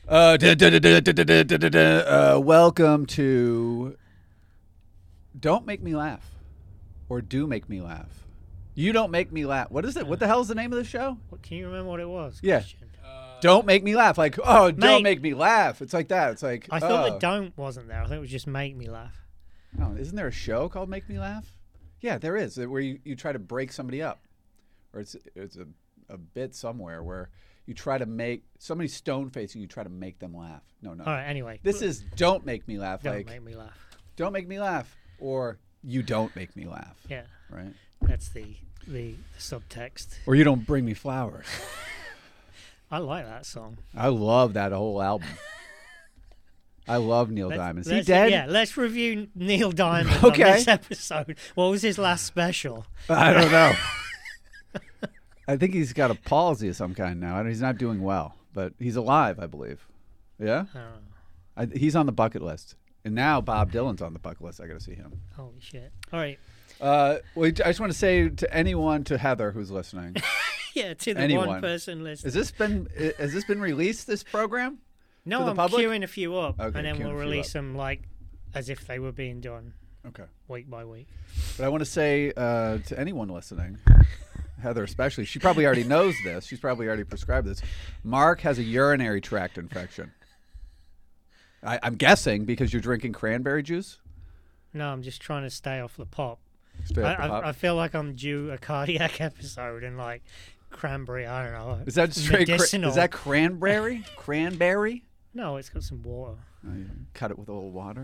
Welcome to Don't Make Me Laugh, or Do Make Me Laugh. You don't make me laugh. What is it? What the hell is the name of the show? Can you remember what it was? Yeah. Christian? Don't make me laugh. Like, oh, don't Mate. make me laugh. It's like that. It's like, I thought the don't wasn't there. I thought it was just make me laugh. No, isn't there a show called Make Me Laugh? Yeah, there is, where you try to break somebody up. Or it's a bit somewhere where you try to make somebody stone-facing, you try to make them laugh. No. All right, anyway. This is Don't Make Me Laugh. Don't like, make me laugh. Don't make me laugh. Or you don't make me laugh. Yeah. Right? That's the subtext. Or you don't bring me flowers. I like that song. I love that whole album. I love Neil Diamond. Is he let's- dead? Yeah, let's review Neil Diamond Okay. on this episode. What was his last special? I don't know. I think he's got a palsy of some kind now. He's not doing well, but he's alive, I believe. Yeah? I don't know. He's on the bucket list. And now Bob Dylan's on the bucket list. I got to see him. Holy shit. All right. Well, I just want to say to Heather who's listening. Yeah, to the Anyone. one person listening. Has this been released, this program? No, to the I'm public? queuing a few up, Okay, and then queuing we'll a few release up. them like as if they were being done Okay. week by week. But I want to say to anyone listening, Heather especially, she probably already knows this. She's probably already prescribed this. Mark has a urinary tract infection. I'm guessing because you're drinking cranberry juice? No, I'm just trying to stay off the pop. Stay off the pop? I feel like I'm due a cardiac episode and like cranberry. I don't know. Is that straight? medicinal? Is that cranberry? Cranberry? No, it's got some water. Oh, you cut it with a little water.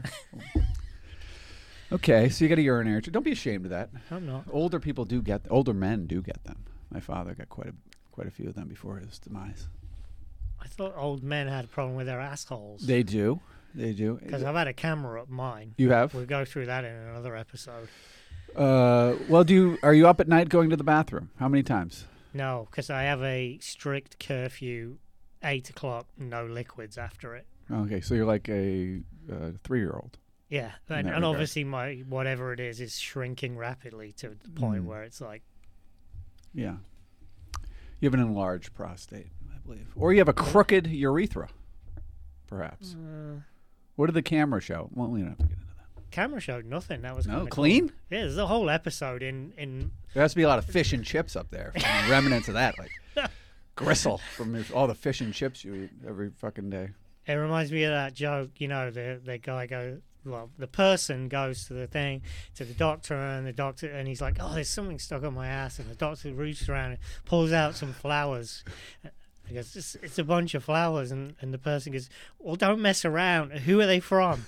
Okay, so you got a urinary tract. Don't be ashamed of that. I'm not. Older people do get. Older men do get them. My father got quite a few of them before his demise. I thought old men had a problem with their assholes. They do. They do. Because I've had a camera up mine. You have? We'll go through that in another episode. Well, are you up at night going to the bathroom? How many times? No, because I have a strict curfew, 8 o'clock, no liquids after it. Okay, so you're like a 3-year-old. Yeah, In and that regard. obviously my whatever it is shrinking rapidly to the point where it's like, Yeah. You have an enlarged prostate, I believe. Or you have a crooked urethra, perhaps. What did the camera show? Well, we don't have to get into that. camera showed nothing. That was No, kinda clean? Cool. Yeah, there's a whole episode in There has to be a lot of fish and chips up there. Remnants of that, like gristle from all the fish and chips you eat every fucking day. It reminds me of that joke, the guy the person goes to the doctor, and he's like, oh, there's something stuck on my ass, and the doctor reaches around and pulls out some flowers. He goes, it's a bunch of flowers, and the person goes, well, don't mess around. Who are they from?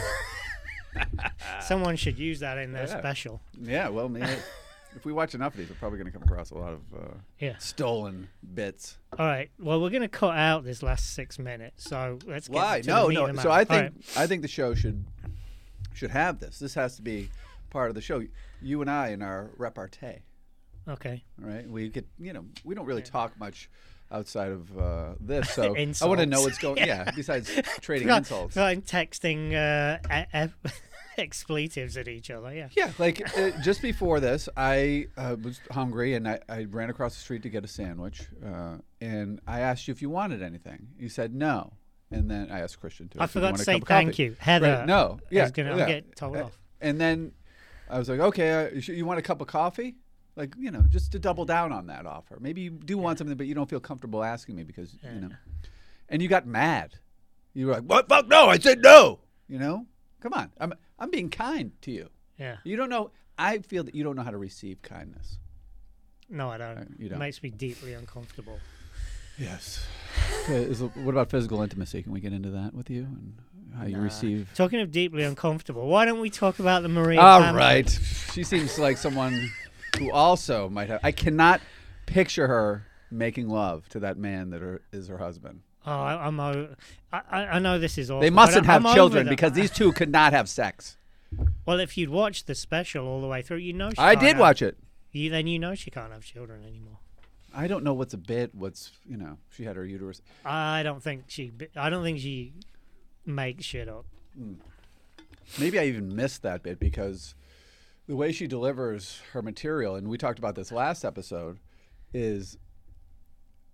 Someone should use that in their special. Yeah, well, maybe, if we watch enough of these, we're probably going to come across a lot of stolen bits. All right. Well, we're going to cut out this last 6 minutes, so let's get Why? to the meat No. of the So matter. I think the show should have this. This has to be part of the show. You and I in our repartee. Okay. All right. We get we don't really talk much outside of this, so I Insults. want to know what's going. Yeah. Besides trading insults. Like texting expletives at each other. Yeah. Yeah, like just before this, I was hungry and I ran across the street to get a sandwich, and I asked you if you wanted anything. You said no, and then I asked Christian too. I said, forgot "You want to a say cup of coffee?" thank you, Heather. Right, no, yeah, I'll get told off. And then I was like, okay, you want a cup of coffee? Like just to double down on that offer. Maybe you do want something, but you don't feel comfortable asking me because And you got mad. You were like, "What? Fuck no! I said no." Come on. I'm being kind to you. Yeah. You don't know. I feel that you don't know how to receive kindness. No, I don't. You don't. It makes me deeply uncomfortable. Yes. What about physical intimacy? Can we get into that with you and how you receive? Talking of deeply uncomfortable, why don't we talk about the Maria All family? right. She seems like someone who also might have. I cannot picture her making love to that man that is her husband. Oh, I know this is awful. They mustn't but have I'm children over them. because these two could not have sex. Well, if you'd watched the special all the way through, she I can't did have- watch it. Then you know she can't have children anymore. I don't know what's a bit. She had her uterus. I don't think she makes shit up. Maybe I even missed that bit because the way she delivers her material, and we talked about this last episode, is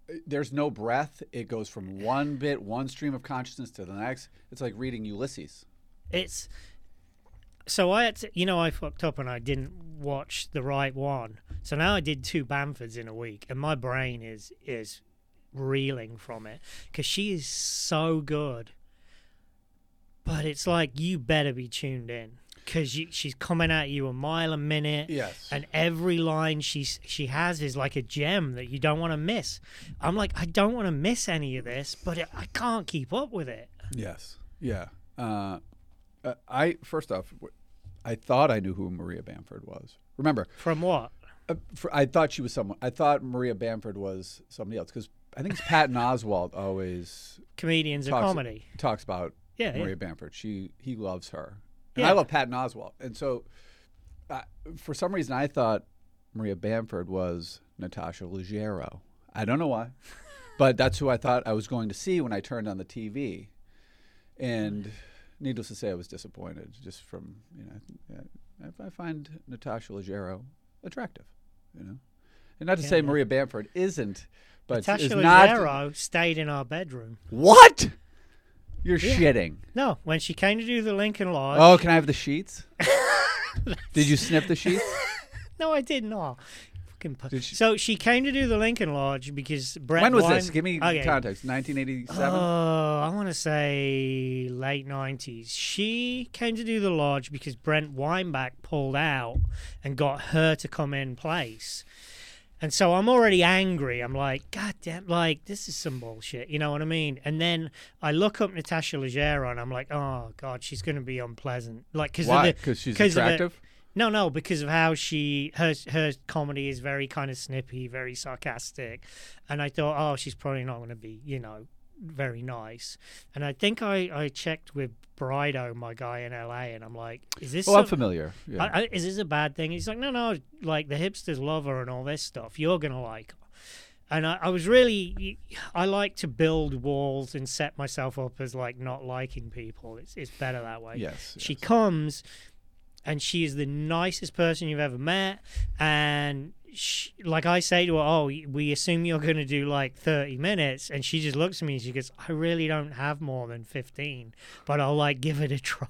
there's no breath. It goes from one stream of consciousness to the next. It's like reading Ulysses. It's so I had to, I fucked up and I didn't watch the right one. So now I did 2 Bamfords in a week, and my brain is reeling from it because she is so good. But it's like you better be tuned in because she's coming at you a mile a minute. Yes. And every line she has is like a gem that you don't want to miss. I'm like, I don't want to miss any of this, but I can't keep up with it. Yes. Yeah. First off, I thought I knew who Maria Bamford was. Remember? From what? I thought she was someone. I thought Maria Bamford was somebody else because I think it's Patton Oswalt always Comedians of comedy talks about Maria Bamford. He loves her. And I love Patton Oswalt. And so for some reason I thought Maria Bamford was Natasha Leggero. I don't know why. But that's who I thought I was going to see when I turned on the TV. And needless to say, I was disappointed just from, I find Natasha Leggero attractive, And not to say Maria Bamford isn't, but Natasha is Leggero stayed in our bedroom. What? You're shitting. No, when she came to do the Lincoln Lodge. Oh, can I have the sheets? Did you sniff the sheets? No, I did not. So she came to do the Lincoln Lodge because Brett. When was this? Give me context. 1987. Oh, I want to say late 90s. She came to do the lodge because Brent Weinbach pulled out and got her to come in place. And so I'm already angry. I'm like, God damn, this is some bullshit. You know what I mean? And then I look up Natasha Leggero and I'm like, oh God, she's going to be unpleasant. Why? Because she's attractive? No, because of how her comedy is very kind of snippy, very sarcastic. And I thought, oh, she's probably not going to be, very nice. And I think I checked with Brido, my guy in LA, and I'm like, is this... I'm familiar. Yeah. Is this a bad thing? He's like, no, like the hipsters love her and all this stuff. You're going to like her. And I was really... I like to build walls and set myself up as like not liking people. It's better that way. Yes. She comes... And she is the nicest person you've ever met. And like I say to her, oh, we assume you're going to do like 30 minutes. And she just looks at me and she goes, I really don't have more than 15, but I'll like give it a try.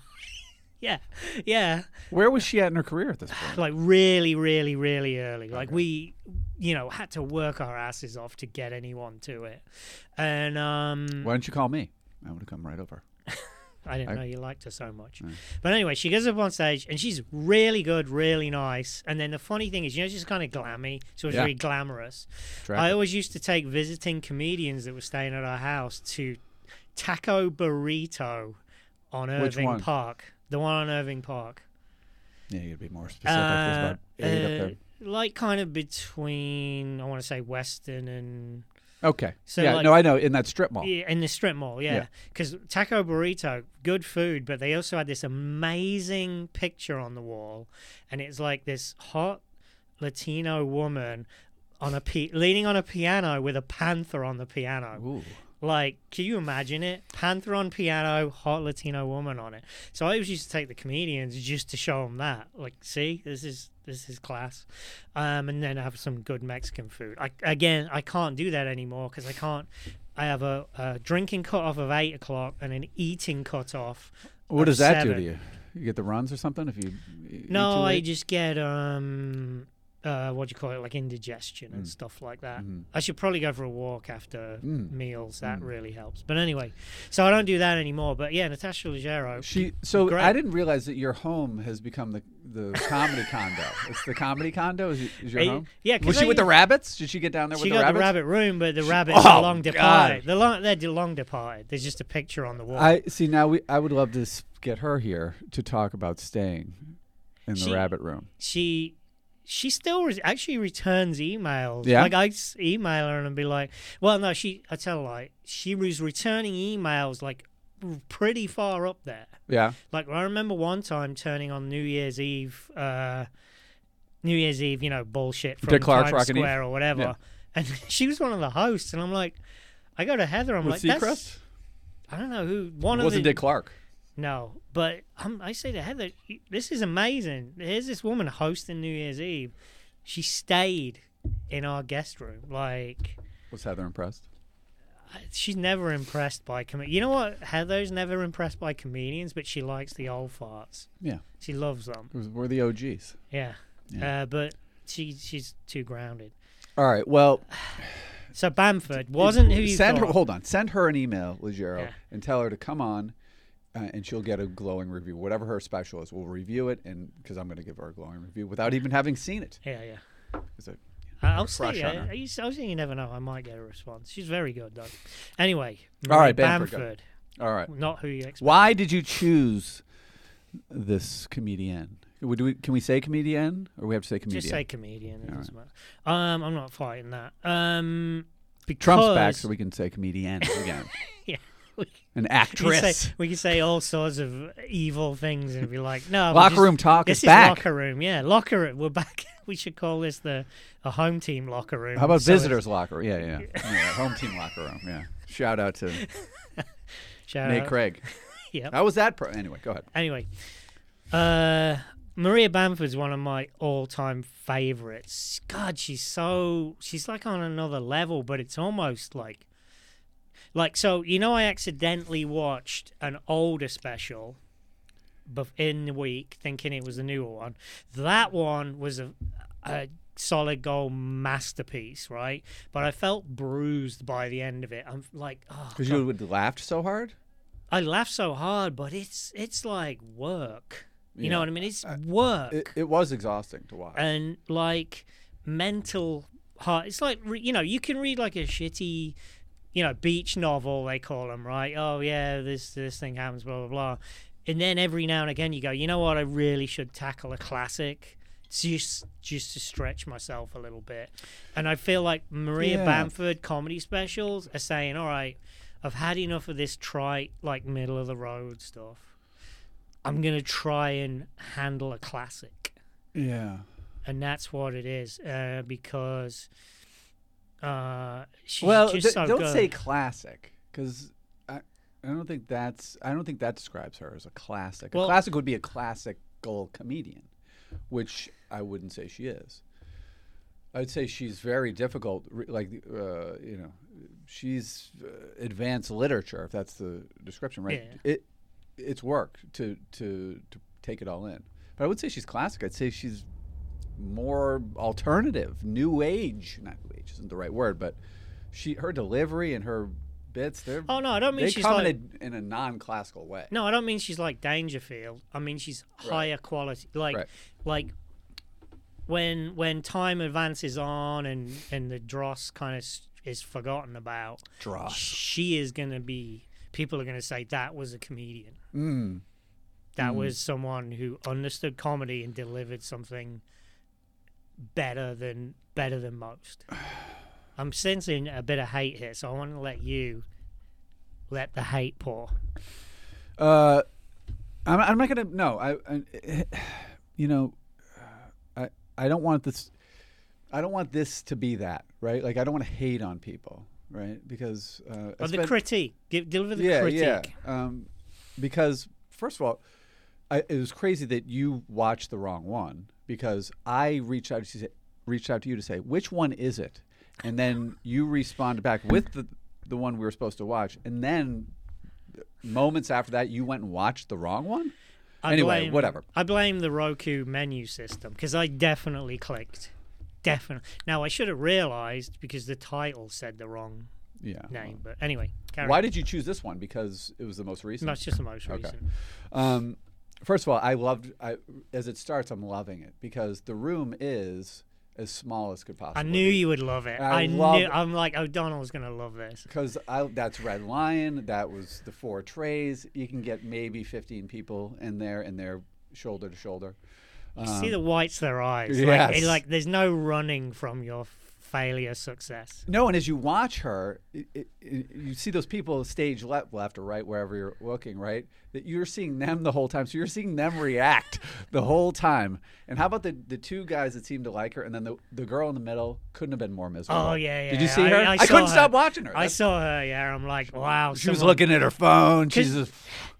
Yeah. Where was she at in her career at this point? Like really, really, really early. Like we, had to work our asses off to get anyone to it. And why don't you call me? I would have come right over. I didn't know you liked her so much. But anyway, she goes up on stage, and she's really good, really nice. And then the funny thing is, she's kind of glammy, so it's very glamorous. I always used to take visiting comedians that were staying at our house to Taco Burrito on Irving Park. The one on Irving Park. Yeah, you'd be more specific. There's about 8 up there. Like kind of between, I want to say, Western and... Okay. So I know, in that strip mall. Yeah, in the strip mall, yeah. Because Taco Burrito, good food, but they also had this amazing picture on the wall, and it's like this hot Latino woman on leaning on a piano with a panther on the piano. Ooh. Like, can you imagine it? Panther on piano, hot Latino woman on it. So I always used to take the comedians just to show them that. Like, see, this is class. And then have some good Mexican food. I can't do that anymore because I have a drinking cutoff of 8 o'clock and an eating cutoff. What does that 7. Do to you? You get the runs or something if you No, I just get what do you call it, like indigestion and stuff like that. I should probably go for a walk after meals. That really helps. But anyway, so I don't do that anymore. But yeah, Natasha Leggero. Great. I didn't realize that your home has become the comedy condo. It's the comedy condo is your home? Yeah. Was she with the rabbits? Did she get down there with the rabbits? She got the rabbit room, but the rabbits are long departed. They're long departed. There's just a picture on the wall. I would love to get her here to talk about staying in the rabbit room. She still actually returns emails. Yeah? Like, I email her and be like, well, no, I tell her, like, she was returning emails, like, pretty far up there. Yeah. Like, I remember one time turning on New Year's Eve, bullshit from Dick Clark's Times Rockin' Square Eve? or whatever. Yeah. And she was one of the hosts, and I'm like, I go to Heather, I'm with like, Seacrest? I don't know who. It wasn't Dick Clark. No, but I say to Heather, this is amazing. Here's this woman hosting New Year's Eve. She stayed in our guest room. Like, Was Heather impressed? She's never impressed by You know what? Heather's never impressed by comedians, but she likes the old farts. Yeah. She loves them. We're the OGs. Yeah. But she's too grounded. All right. Well, so Bamford wasn't who you send thought. her. Hold on. Send her an email, Legero, Yeah. and tell her to come on, and she'll get a glowing review. Whatever her special is, we'll review it, and because I'm going to give her a glowing review without even having seen it. Yeah. Is it? I'll Fresh see. on her. I'll see. You never know. I might get a response. She's very good, though. Anyway. All right, Bamford. All right. Not who you expect. Why did you choose this comedian? Can we say comedian, or we have to say comedian? Just say comedian. It All doesn't matter. I'm not fighting that. Because Trump's back, so we can say comedian again. Yeah. An actress. We can say all sorts of evil things and be like, no. Locker room talk this is back. Locker room, yeah. Locker room. We're back. We should call this a home team locker room. How about So visitors' locker room? Yeah. Home team locker room. Yeah. Shout out to Shout Nate out. Craig. Yep. How was that? Anyway, go ahead. Anyway, Maria Bamford's one of my all-time favorites. God, she's like on another level, but it's almost like so. I accidentally watched an older special, in the week, thinking it was the newer one. That one was a solid gold masterpiece, right? But I felt bruised by the end of it. I'm like, oh, Because you laughed so hard. I laughed so hard, but it's like work. You know Yeah. what I mean? It's work. It was exhausting to watch. And like mental heart. It's like, you can read like a shitty, beach novel, they call them, right? Oh yeah, this thing happens, blah, blah, blah. And then every now and again you go, you know what? I really should tackle a classic just to stretch myself a little bit. And I feel like Maria Bamford comedy specials are saying, all right, I've had enough of this trite, like middle of the road stuff. I'm going to try and handle a classic. Yeah. And that's what it is, because she's Well, just so don't good. say classic, because I don't think that describes her as a classic. Well, a classic would be a classical comedian, which I wouldn't say she is. I'd say she's very difficult. She's advanced literature, if that's the description, right? Yeah. It's work to take it all in. But I would say she's classic. I'd say she's more alternative, new age. Not new age isn't the right word, but her delivery and her bits, Oh no, I don't mean they she's come like. in a non-classical way. No, I don't mean she's like Dangerfield. I mean she's higher quality. Like when time advances on and the dross kind of is forgotten about. Dross. She is going to be. People are going to say that was a comedian. Mm. That was someone who understood comedy and delivered something better than most. I'm sensing a bit of hate here, so I want to let the hate pour. I'm not gonna. No, I don't want this. I don't want this to be that, right? Like I don't want to hate on people, right? Because the critique, deliver the critique. Yeah. Because first of all, it was crazy that you watched the wrong one, because I reached out to you to say which one is it, and then you responded back with the one we were supposed to watch, and then moments after that you went and watched the wrong one. Whatever. I blame the Roku menu system, because I definitely clicked. Definitely. Now I should have realized, because the title said the wrong name. But anyway, why did you choose this one? Because it was the most recent. No, it's just the most recent. First of all, as it starts, I'm loving it, because the room is as small as could possibly. I knew you would love it. I'm like, O'Donnell's gonna love this, because that's Red Lion. That was the 4 trays. You can get maybe 15 people in there, and they're shoulder to shoulder. You see the whites of their eyes. Yes. Like there's no running from your failure success. No, and as you watch her, you see those people stage left or right, wherever you're looking, right? That you're seeing them the whole time. So you're seeing them react the whole time. And how about the 2 guys that seemed to like her, and then the girl in the middle couldn't have been more miserable. Oh, yeah. Did you see her? I couldn't stop watching her. I saw her, yeah. I'm like, wow. She was looking at her phone. She's just...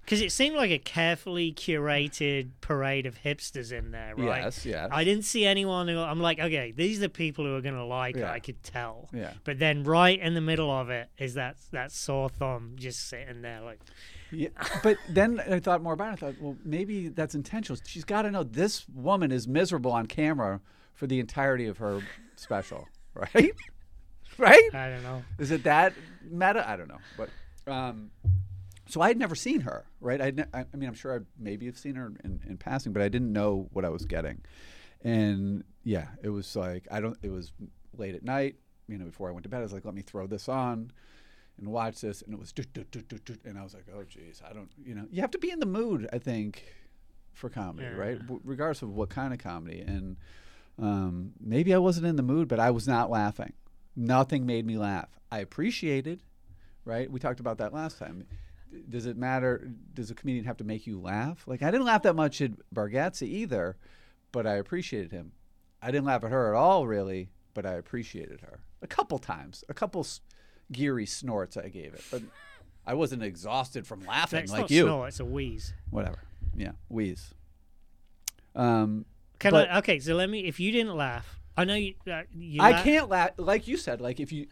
Because it seemed like a carefully curated parade of hipsters in there, right? Yes, yes. I didn't see anyone who I'm like, okay, these are the people who are going to like it, Yeah. I could tell. Yeah. But then right in the middle of it is that sore thumb just sitting there like... Yeah, but then I thought more about it. I thought, well, maybe that's intentional. She's got to know this woman is miserable on camera for the entirety of her special, right? Right? I don't know. Is it that meta? I don't know. But so I had never seen her, right? I mean, I'm sure I maybe have seen her in passing, but I didn't know what I was getting. And yeah, it was like it was late at night, before I went to bed. I was like, let me throw this on and watch this, and it was and I was like, oh geez, I don't, you have to be in the mood, I think, for comedy, right? Regardless of what kind of comedy. And maybe I wasn't in the mood, but I was not laughing. Nothing made me laugh. I appreciated, right? We talked about that last time. Does it matter? Does a comedian have to make you laugh? Like, I didn't laugh that much at Bargatze either, but I appreciated him. I didn't laugh at her at all, really, but I appreciated her a couple times, a couple geary snorts I gave it, but I wasn't exhausted from laughing It's like not you. snort, it's a wheeze. Whatever. Yeah, wheeze. Okay, so let me. If you didn't laugh, I know you. I can't laugh, like you said. Like if you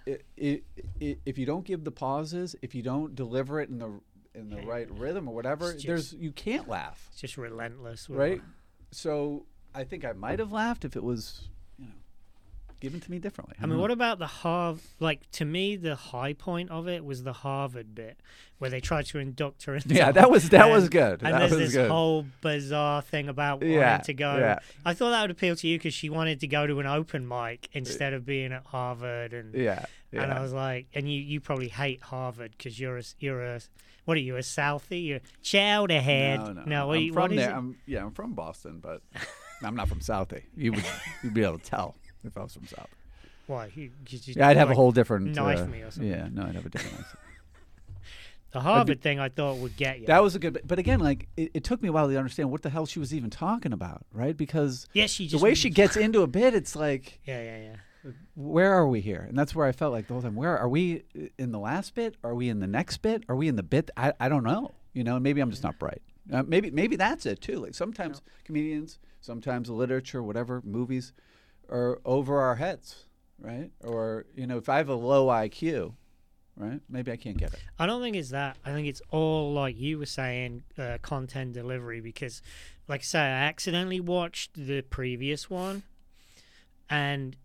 don't give the pauses, if you don't deliver it in the right rhythm or whatever, you can't laugh. It's just relentless, right? So I think I might have laughed if it was given to me differently. I mean, what about the Harvard? Like, to me, the high point of it was the Harvard bit where they tried to induct her into. Yeah, that was good. And there's this whole bizarre thing about wanting to go. Yeah. I thought that would appeal to you because she wanted to go to an open mic instead of being at Harvard. And I was like, and you probably hate Harvard because you're a what are you, a Southie? You're chowderhead. No. What I'm from is there. it? I'm from Boston, but I'm not from Southie. You'd be able to tell if I was from South. Why? I'd have a whole different knife me or something. Yeah, no, I'd have a different knife. The Harvard thing I thought would get you. That was a good, but again, like it took me a while to understand what the hell she was even talking about, right? Because the way she gets into a bit, it's like, yeah. Where are we here? And that's where I felt like the whole time. Where are we in the last bit? Are we in the next bit? Are we in the bit? I don't know. And maybe I'm just not bright. Maybe that's it too. Like sometimes comedians, sometimes literature, whatever, movies are over our heads, right? Or if I have a low IQ, right? Maybe I can't get it. I don't think it's that. I think it's all like you were saying, content delivery. Because, like I say, I accidentally watched the previous one, and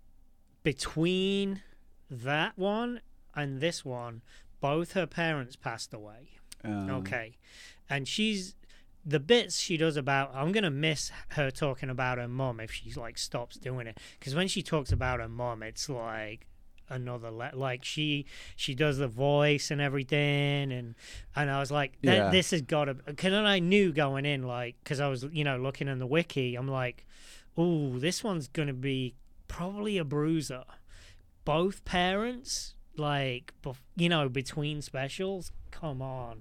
between that one and this one, both her parents passed away. Okay, and the bits she does about, I'm gonna miss her talking about her mum if she like stops doing it, because when she talks about her mum, it's like another like she does the voice and everything, and I was like, this has got to, because I knew going in, like, because I was looking in the wiki, I'm like, ooh, this one's gonna be probably a bruiser. Both parents, like, between specials, come on.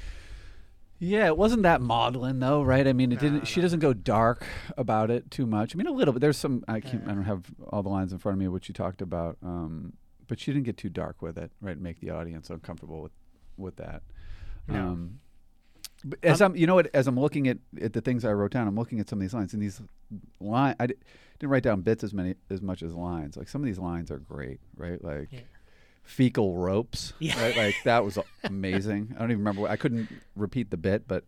Yeah, it wasn't that maudlin though, right? I mean, it didn't. She doesn't go dark about it too much. I mean, a little bit. There's some. I don't have all the lines in front of me of what you talked about, but she didn't get too dark with it, right? Make the audience uncomfortable with that. No. But as I'm looking at the things I wrote down, I'm looking at some of these lines, and these lines I didn't write down bits as much as lines. Like some of these lines are great, right? Like. Yeah. Fecal ropes, right? Like that was amazing. I don't even remember. I couldn't repeat the bit, but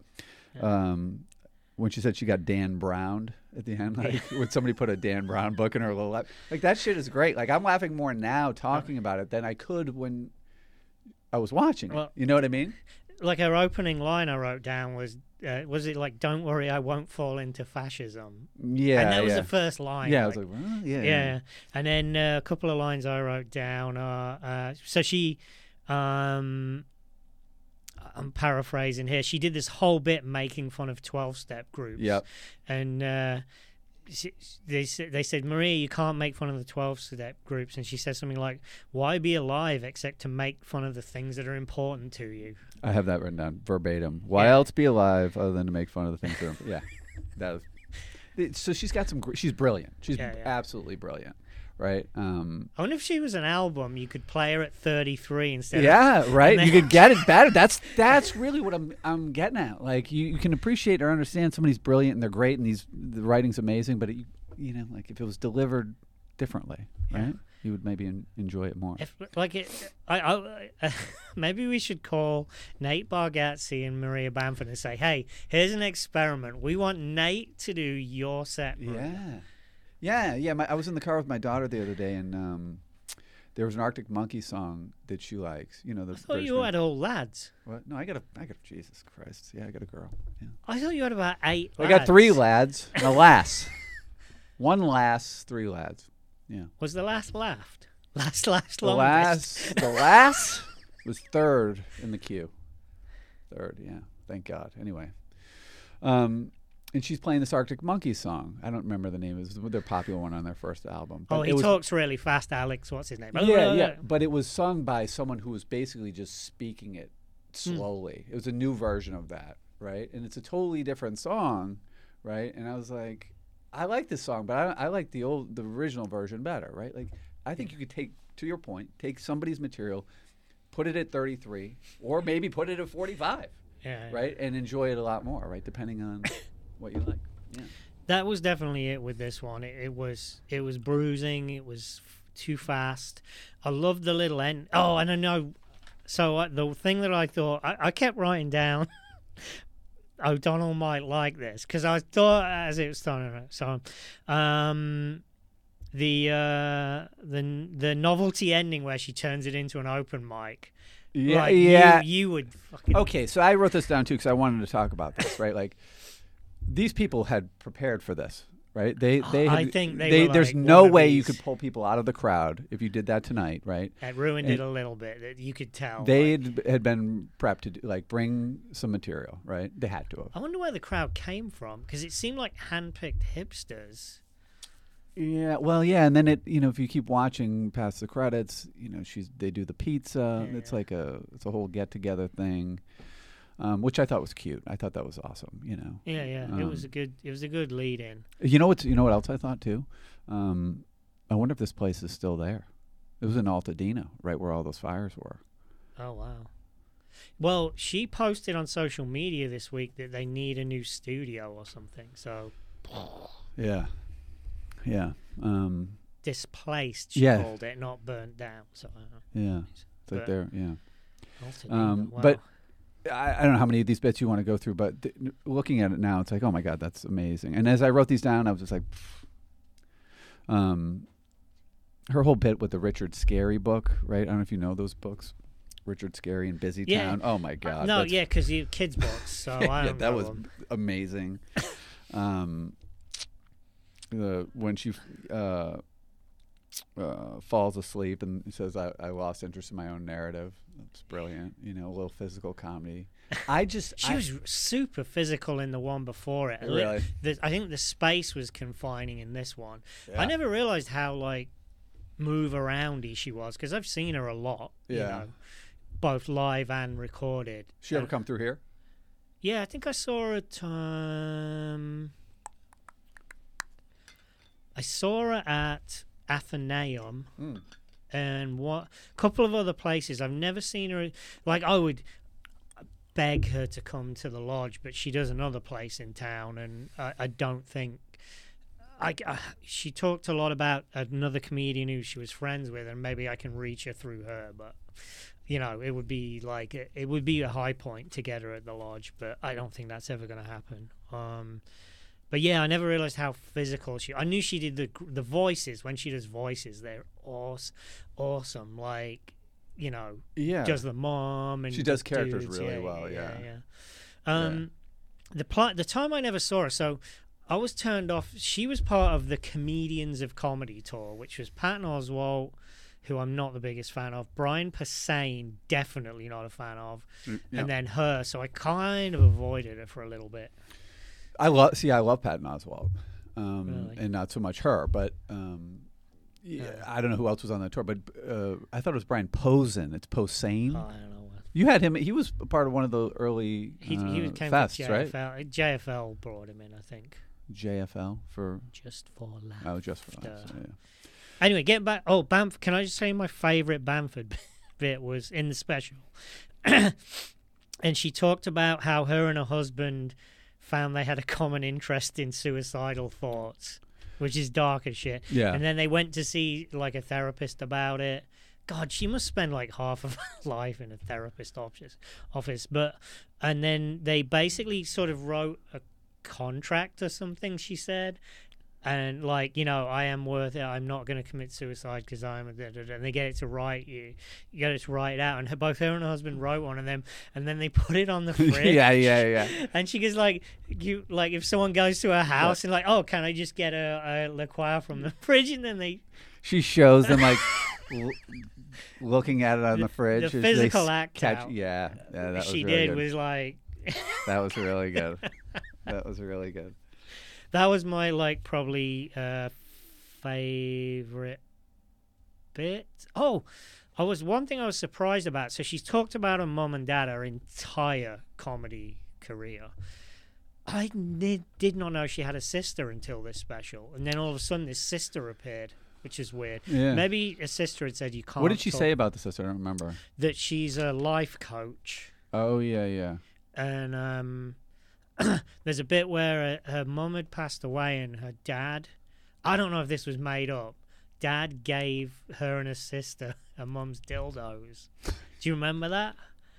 when she said she got Dan Browned at the end, like would somebody put a Dan Brown book in her little lap? Like that shit is great. Like I'm laughing more now talking about it than I could when I was watching it. You know what I mean? Like her opening line I wrote down was it like, "Don't worry, I won't fall into fascism." Yeah, and that was the first line. Yeah, I was like, well, yeah. And then a couple of lines I wrote down are so she, I'm paraphrasing here. She did this whole bit making fun of 12-step groups. Yep. And they said, Maria, you can't make fun of the 12-step groups, and she says something like, "Why be alive except to make fun of the things that are important to you?" I have that written down verbatim. Why else be alive other than to make fun of the things that are that was. So she's got some. She's brilliant. She's absolutely brilliant. right? I wonder if she was an album, you could play her at 33 instead. Yeah, of, right. then, You could get it better. That's really what I'm getting at. Like you can appreciate or understand somebody's brilliant and they're great and the writing's amazing, but like if it was delivered differently, right? You would maybe enjoy it more. Maybe we should call Nate Bargatze and Maria Bamford and say, "Hey, here's an experiment. We want Nate to do your set." Maria. Yeah. I was in the car with my daughter the other day, and there was an Arctic Monkey song that she likes. You know, I thought you had all lads. What? No, I got Jesus Christ. Yeah, I got a girl. Yeah. I thought you had about 8 I lads. got 3 lads and a lass. 1 lass, 3 lads. Yeah. Was the last laughed? Last The longest. lass was 3rd in the queue. 3rd, yeah. Thank God. Anyway. And she's playing this Arctic Monkeys song. I don't remember the name. It was their popular one on their first album. But he talks really fast, Alex. What's his name? Yeah. But it was sung by someone who was basically just speaking it slowly. It was a new version of that, right? And it's a totally different song, right? And I was like, I like this song, but I like the original version better, right? Like, I think you could to your point, take somebody's material, put it at 33, or maybe put it at 45, right? And enjoy it a lot more, right? Depending on what you like. Yeah. That was definitely it with this one. It was bruising. It was too fast. I loved the little end. Oh, and I know. So the thing that I thought, I kept writing down. O'Donnell might like this because I thought as it was starting. So, the novelty ending where she turns it into an open mic. Yeah, like, you would fucking. Okay, so I wrote this down too because I wanted to talk about this. Right, like these people had prepared for this. Right, I think they were there's like no way wannabes. you could pull people out of the crowd if you did that tonight. Right, it ruined it a little bit. You could tell they had been prepped to bring some material. Right, they had to have. I wonder where the crowd came from because it seemed like handpicked hipsters. Yeah, well, and then if you keep watching past the credits, they do the pizza. Yeah. It's like it's a whole get together thing, which I thought was cute. I thought that was awesome. Yeah. It was a good lead in. You know what else I thought too? I wonder if this place is still there. It was in Altadena, right where all those fires were. Oh wow. Well, she posted on social media this week that they need a new studio or something. So. Yeah. Displaced, she called it, not burnt down. So. Yeah. It's like there. Yeah. Wow. But I don't know how many of these bits you want to go through, but looking at it now, it's like, oh my God, that's amazing. And as I wrote these down, I was just like, her whole bit with the Richard Scarry book, right? I don't know if you know those books, Richard Scarry and Busy Town. Oh my God. No, because you kids books. So I don't that know was them. Amazing. When she falls asleep and says, I lost interest in my own narrative. That's brilliant. A little physical comedy. She was super physical in the one before it. Really? I think the space was confining in this one. Yeah. I never realized how move aroundy she was because I've seen her a lot. Both live and recorded. She ever come through here? Yeah, I think I saw her at I saw her at Athenaeum and a couple of other places. I've never seen her. I would beg her to come to the lodge, but she does another place in town, and I don't think. She talked a lot about another comedian who she was friends with, and maybe I can reach her through her, but. It would be it would be a high point to get her at the lodge, but I don't think that's ever going to happen. But yeah, I never realized how physical I knew she did the voices. When she does voices, they're awesome. Does the mom and she does characters dudes. really well. The time I never saw her, so I was turned off. She was part of the Comedians of Comedy tour, which was Patton Oswalt, who I'm not the biggest fan of, Brian Posehn, definitely not a fan of, and then her. So I kind of avoided her for a little bit. I love Patton Oswalt, Really? and not so much her, but I don't know who else was on that tour, but I thought it was Brian Posehn. It's Posehn. Oh, I don't know. You had him. He was part of one of the early He came fests, with right? JFL. JFL brought him in, I think. JFL for Just for laughs. Oh, just for laughs. Yeah. Anyway, get back. Oh, Bamford. Can I just say my favourite Bamford bit was in the special? And she talked about how her and her husband found they had a common interest in suicidal thoughts, which is dark as shit. Yeah. And then they went to see like a therapist about it. God, she must spend like half of her life in a therapist office. And then they basically sort of wrote a contract or something, she said. And like, I am worth it. I'm not going to commit suicide because I'm a da-da-da. And they get it to write you get it to write it out. And both her and her husband wrote one of them, and then they put it on the fridge. yeah. And she goes like, if someone goes to her house and like, oh, can I just get a liqueur from the fridge? And then she shows them like looking at it on the fridge. The physical act out. Yeah, that was she really did good. was like. That was really good. That was really good. That was my probably favorite bit. Oh, one thing I was surprised about. So she's talked about her mum and dad her entire comedy career. I did not know she had a sister until this special, and then all of a sudden this sister appeared, which is weird. Yeah. Maybe a sister had said you can't. What did she say about the sister? I don't remember. That she's a life coach. Oh yeah. And there's a bit where her mum had passed away and her dad, I don't know if this was made up, dad gave her and her sister her mum's dildos. Do you remember that?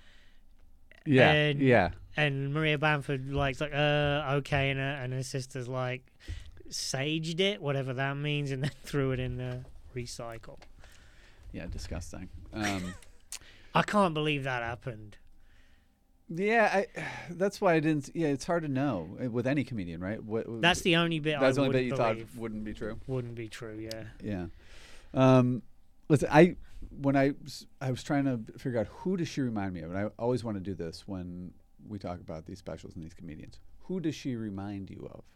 Yeah, yeah. And Maria Bamford okay, and her sister's like saged it, whatever that means, and then threw it in the recycle. Yeah, disgusting. I can't believe that happened. Yeah, that's why I didn't. Yeah, it's hard to know with any comedian, right? That's the only bit. That's the only bit you thought wouldn't be true. Wouldn't be true. Yeah. Yeah. Listen, when I was trying to figure out who does she remind me of, and I always want to do this when we talk about these specials and these comedians. Who does she remind you of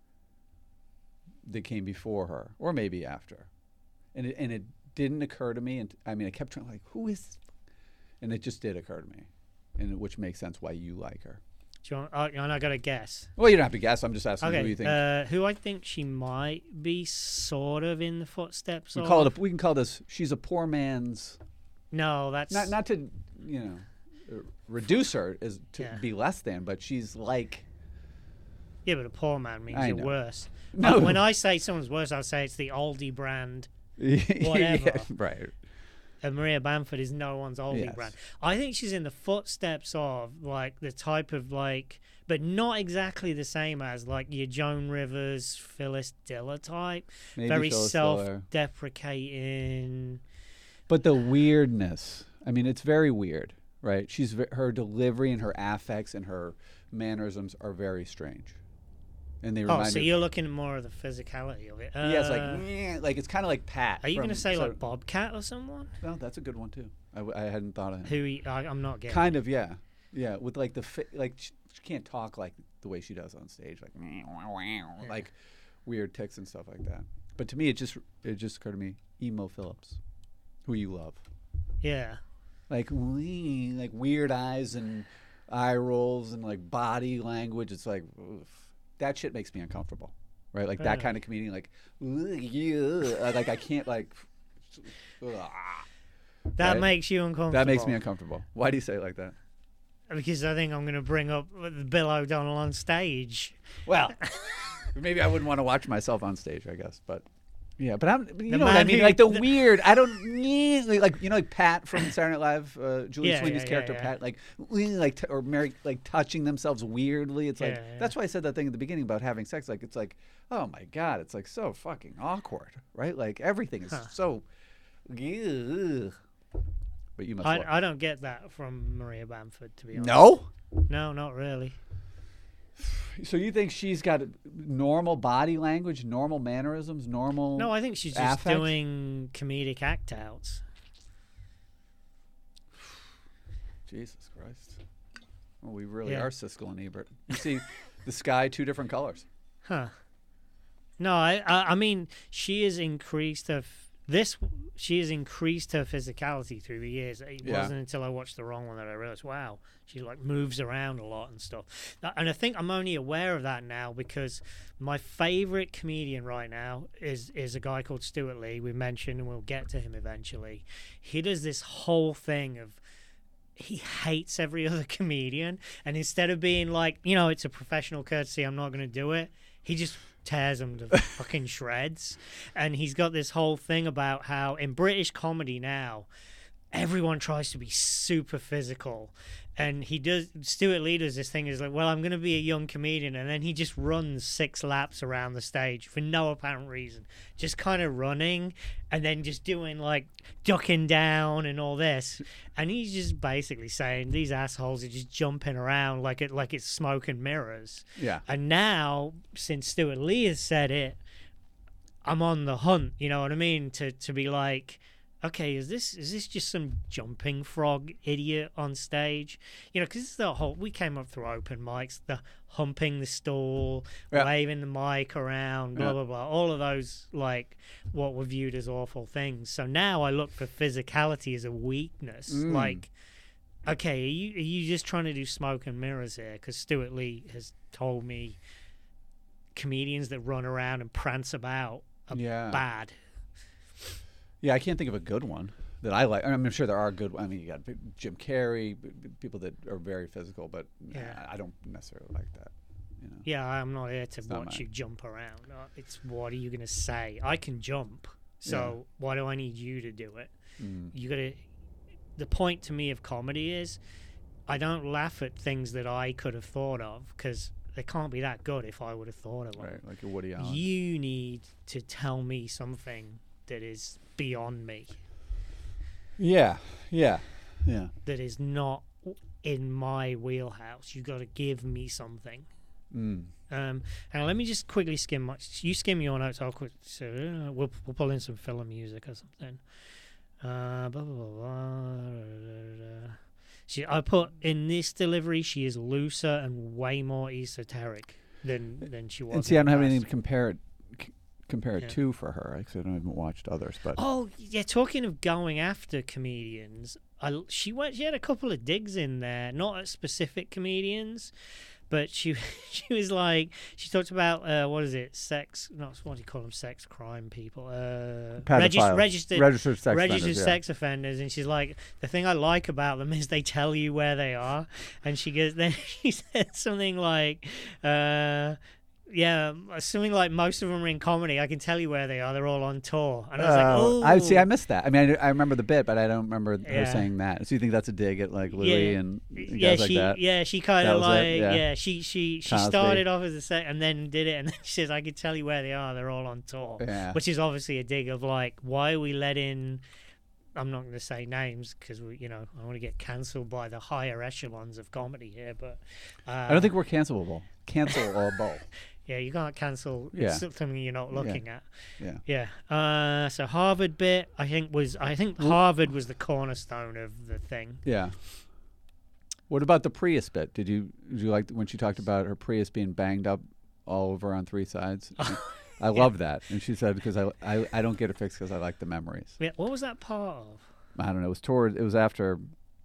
that came before her, or maybe after? And it didn't occur to me, and I mean, I kept trying who is, and it just did occur to me. And which makes sense why you like her. Do you want, I got to guess. Well, you don't have to guess. I'm just asking okay, who you think. Who I think she might be sort of in the footsteps of. We can call this. She's a poor man's. No, that's not to reduce her be less than, but she's like. Yeah, but a poor man means you're worse. No. When I say someone's worse, I'll say it's the Aldi brand. Whatever. Yeah, right. And Maria Bamford is no one's Aldi brand. I think she's in the footsteps of the type of but not exactly the same as your Joan Rivers, Phyllis Diller type. Maybe very Phyllis self-deprecating. But the weirdness. I mean, it's very weird, right? Her delivery and her affects and her mannerisms are very strange. And they remind so you're looking more of the physicality of it. Yeah, it's it's kind of like Pat. Are you going to say Bobcat or someone? No, that's a good one too. I hadn't thought of him. I'm not getting. Kind of, yeah, with the she can't talk like the way she does on stage, like weird tics and stuff like that. But to me, it just occurred to me, Emo Phillips, who you love. Yeah. Like weird eyes and eye rolls and body language. It's oof. That shit makes me uncomfortable, right? That kind of comedian, I can't That makes you uncomfortable. That makes me uncomfortable. Why do you say it like that? Because I think I'm going to bring up Bill O'Donnell on stage. Well, maybe I wouldn't want to watch myself on stage, I guess, but. Yeah, but you know what I mean? Weird. I don't need Pat from Saturday Night Live, Julie Sweeney's character Pat, or Mary, touching themselves weirdly. It's that's why I said that thing at the beginning about having sex. It's oh my god, it's so fucking awkward, right? Everything is so. Ugh. But you must. I don't get that from Maria Bamford, to be honest. No, not really. So you think she's got normal body language, normal mannerisms, normal? No, I think she's just doing comedic act outs. Jesus Christ! Well, we really are Siskel and Ebert. You see the sky two different colors. Huh? No, I mean she has increased her she has increased her physicality through the years. It Yeah. wasn't until I watched the wrong one that I realized, wow, she like moves around a lot and stuff. And I think I'm only aware of that now because my favorite comedian right now is a guy called Stuart Lee. We mentioned, and we'll get to him eventually. He does this whole thing of he hates every other comedian, and instead of being like, it's a professional courtesy, I'm not going to do it, he just tears them to fucking shreds. And he's got this whole thing about how in British comedy now everyone tries to be super physical, and Stuart Lee does this thing is like, well, I'm going to be a young comedian, and then he just runs 6 laps around the stage for no apparent reason, just kind of running and then just doing like ducking down and all this, and he's just basically saying these assholes are just jumping around like it's smoke and mirrors. Yeah. And now, since Stuart Lee has said it, I'm on the hunt, you know what I mean, to be like, okay, is this just some jumping frog idiot on stage? Because we came up through open mics, the humping the stool, Yeah. waving the mic around, blah, Yeah. blah, blah. All of those, like, what were viewed as awful things. So now I look for physicality as a weakness. Like, okay, are you just trying to do smoke and mirrors here? Because Stuart Lee has told me comedians that run around and prance about are bad. Yeah, I can't think of a good one that I like. I'm sure there are good. I mean, you got Jim Carrey, people that are very physical, but I don't necessarily like that. Yeah, I'm not here to not watch mine. you jump around. It's what are you going to say? I can jump, so why do I need you to do it? You got to. The point to me of comedy is, I don't laugh at things that I could have thought of because they can't be that good if I would have thought of them. Right, like a Woody Allen. You need to tell me something that is beyond me. Yeah. That is not in my wheelhouse. You got to give me something. And let me just quickly skim. You skim your notes. I'll quick. So we'll pull in some filler music or something. Blah, blah, blah, blah. I put in this delivery. She is looser and way more esoteric than she was. And see, I don't have anything to past. compare it to for her because I haven't watched others. But oh yeah, talking of going after comedians, she had a couple of digs in there, not at specific comedians, but she was like, she talked about what is it, sex? Not what do you call them? Sex crime people, registered sex offenders, and she's like, the thing I like about them is they tell you where they are, and then she said something like. Yeah, assuming like most of them are in comedy, I can tell you where they are. They're all on tour. And I was like, oh. I missed that. I mean, I remember the bit, but I don't remember her saying that. So you think that's a dig at like Louis and guys like that? Yeah, she kind of like, she Cosby. started off as a set and then did it. And then she says, I can tell you where they are. They're all on tour. Yeah. Which is obviously a dig of like, why are we letting... I'm not going to say names because I want to get cancelled by the higher echelons of comedy here. But I don't think we're cancelable. Cancelable. Yeah, you can't cancel Yeah. something you're not looking at. Yeah. Yeah. So Harvard bit, I think Harvard was the cornerstone of the thing. Yeah. What about the Prius bit? Did you like when she talked about her Prius being banged up all over on 3 sides? I love that, and she said because I don't get it fixed because I like the memories. Yeah. What was that part of? I don't know. It was after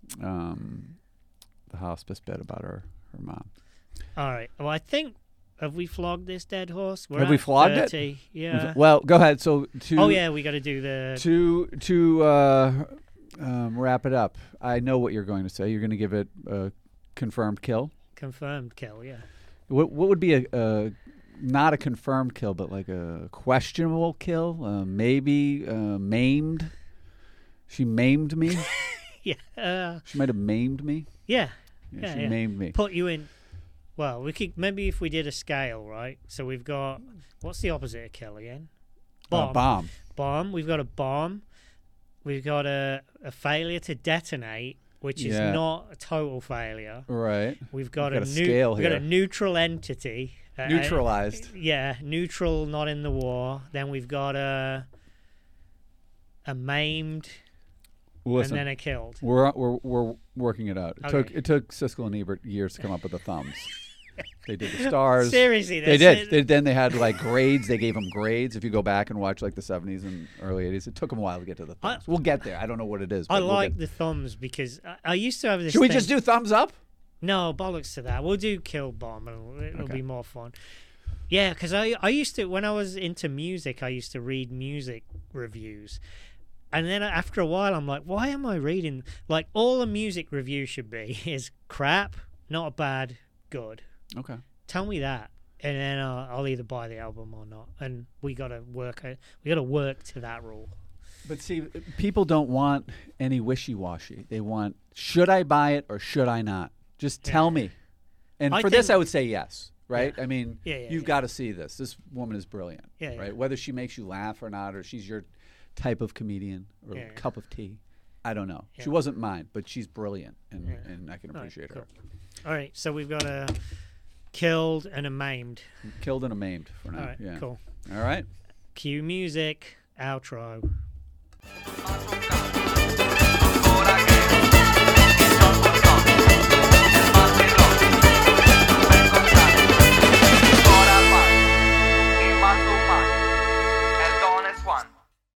the hospice bit about her mom. All right. Well, I think. Have we flogged this dead horse? Have we flogged 30. it? Yeah. Well, go ahead. So we got to do the to wrap it up. I know what you're going to say. You're going to give it a confirmed kill. Confirmed kill. Yeah. What would be a not a confirmed kill, but like a questionable kill? Maybe maimed. She maimed me. Yeah. She might have maimed me. Yeah. She maimed me. Put you in. Well, we could maybe if we did a scale, right? So we've got what's the opposite of kill again? Bomb. Bomb. We've got a bomb. We've got a failure to detonate, which is not a total failure. Right. We've got a scale We've got a neutral entity. Neutralized. Neutral, not in the war. Then we've got a maimed. Listen, and then a killed. We're working it out. Okay. It took Siskel and Ebert years to come up with the thumbs. They did the stars. Seriously, They did. Then they had like grades. They gave them grades. If you go back and watch like the 70s and early 80s, it took them a while to get to the thumbs. We'll get there. I don't know what it is. I But like the thumbs because I used to have this. Should we thing- just do thumbs up? No, bollocks to that. We'll do Kill Bomb and it'll Okay. be more fun. Yeah, because I used to, when I was into music, I used to read music reviews. And then after a while, I'm like, why am I reading? Like, all a music review should be is crap, not bad, good. Okay. Tell me that. And then I'll either buy the album or not. And we got to work to that rule. But see, people don't want any wishy-washy. They want, should I buy it or should I not? Just tell me. And for this, I would say yes. Right? Yeah. I mean, you've got to see this. This woman is brilliant. Yeah, yeah. Right? Whether she makes you laugh or not, or she's your type of comedian or cup of tea, I don't know. Yeah. She wasn't mine, but she's brilliant, and I can appreciate her. All right, so we've got a killed and a maimed. Killed and a maimed for now. All right, cool. All right. Cue music, outro.